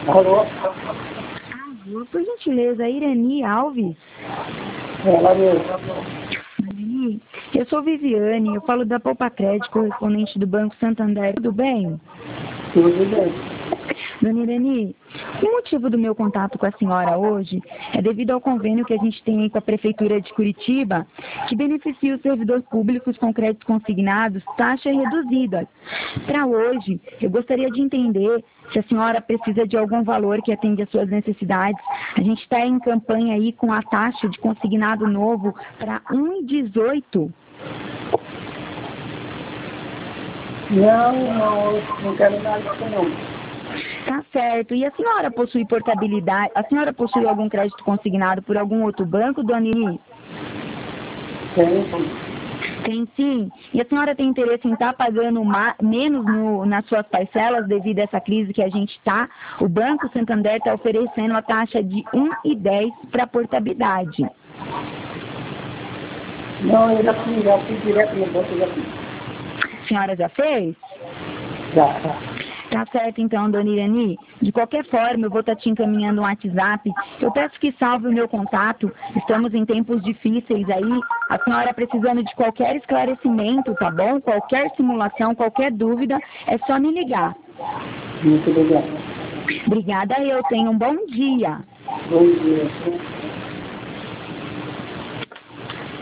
Alô? Alô, por gentileza, Irani Alves. Ela mesmo. Irani, eu sou Viviane, eu falo da Poupa Crédito, correspondente do Banco Santander. Tudo bem? Tudo bem. Dona Irani, o motivo do meu contato com a senhora hoje é devido ao convênio que a gente tem com a Prefeitura de Curitiba, que beneficia os servidores públicos com créditos consignados, taxa reduzida. Para hoje, eu gostaria de entender se a senhora precisa de algum valor que atende às suas necessidades. A gente está em campanha aí com a taxa de consignado novo para 1,18. Não quero nada disso não. Tá certo. E a senhora possui portabilidade? A senhora possui algum crédito consignado por algum outro banco, dona Irani? Tem sim. E a senhora tem interesse em estar pagando menos nas suas parcelas devido a essa crise que a gente está? O Banco Santander está oferecendo a taxa de 1,10 para portabilidade. Não, eu já fui direto no banco, já fiz. A senhora já fez? Já. Tá certo então, dona Irani. De qualquer forma, eu vou estar te encaminhando um WhatsApp. Eu peço que salve o meu contato. Estamos em tempos difíceis aí. A senhora precisando de qualquer esclarecimento, tá bom? Qualquer simulação, qualquer dúvida, é só me ligar. Muito obrigado. Obrigada, eu tenho um bom dia. Bom dia.